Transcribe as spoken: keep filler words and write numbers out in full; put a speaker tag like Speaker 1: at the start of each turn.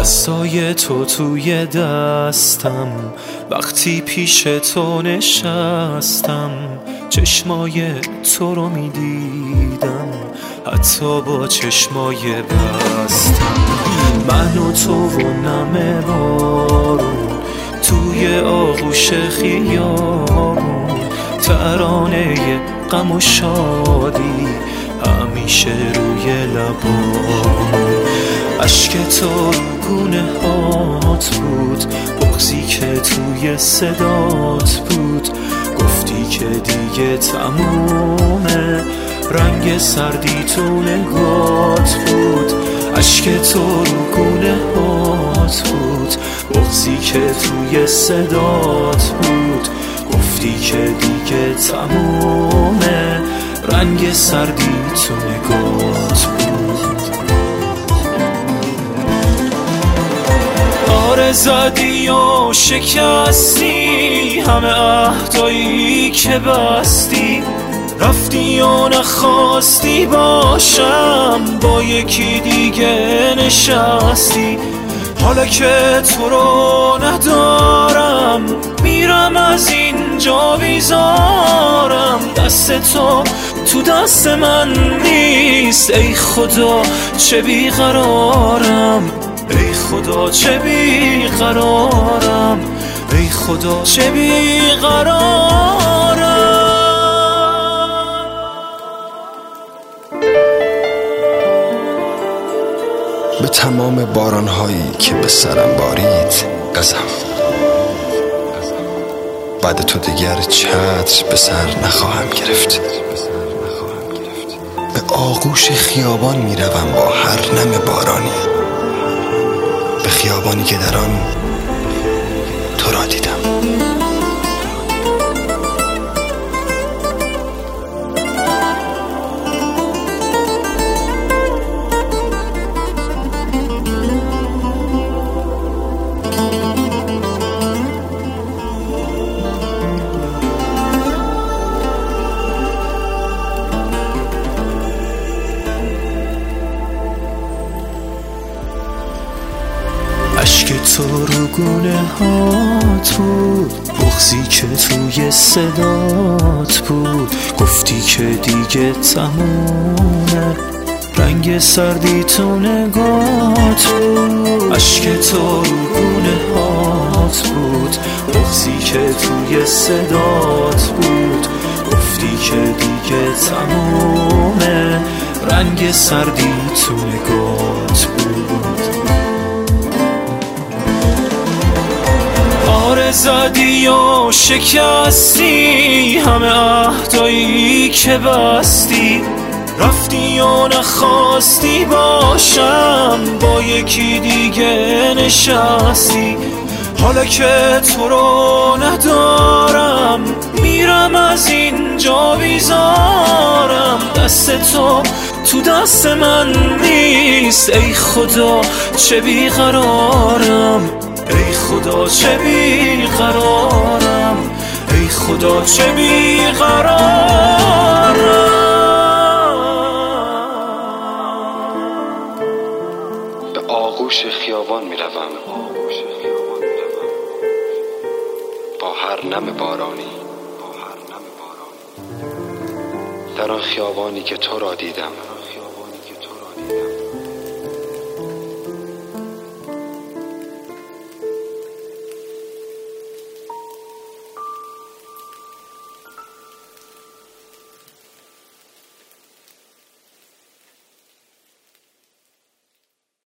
Speaker 1: دستای تو توی دستم، وقتی پیش تو نشستم چشمای تو رو میدیدم، حتی با چشمای بستم. من و تو و نم بارون توی آغوش خیابون، ترانه غم و شادی همیشه روی لبام. اشک تو گونه هات بود، بغضی که توی صدات بود، گفتی که دیگه تمومه، رنگ سردی تو نگات بود. اشک تو گونه هات بود، بغضی که توی صدات بود، گفتی که دیگه تمومه، رنگ سردی تو نگات بود. آره زدی و شکستی همه عهدایی که بستی، رفتی و نخواستی باشم با یکی دیگه نشستی. حالا که تو رو ندارم میرم از اینجا بیزارم، دست تو تو دست من نیست، ای خدا چه بیقرارم، ای خدا چه بیقرارم، ای خدا چه بیقرارم.
Speaker 2: به تمام بارانهایی که به سرم بارید قسم، بعد تو دیگر چتر به سر نخواهم گرفت. به آغوش خیابان می روم با هر نم بارانی، به خیابانی که در آن تو را دیدم.
Speaker 1: اشک تو رو گونه هات بود، بغضی که توی صدات بود، گفتی که دیگه تمومه، رنگ سردی تو نگات بود. اشک تو رو گونه هات بود، بغضی که توی صدات بود، گفتی که دیگه تمومه، رنگ سردی تو نگات بود. آره زدی و شکستی همه عهدایی که بستی، رفتی و نخواستی باشم با یکی دیگه نشستی. حالا که تو رو ندارم میرم از اینجا بیزارم، دست تو تو دست من نیست، ای خدا چه بیقرارم، ای خدا چه بیقرارم، ای خدا چه بیقرارم.
Speaker 2: به آغوش خیابان می روم با هر نم بارانی، در آن خیابانی که تو را دیدم.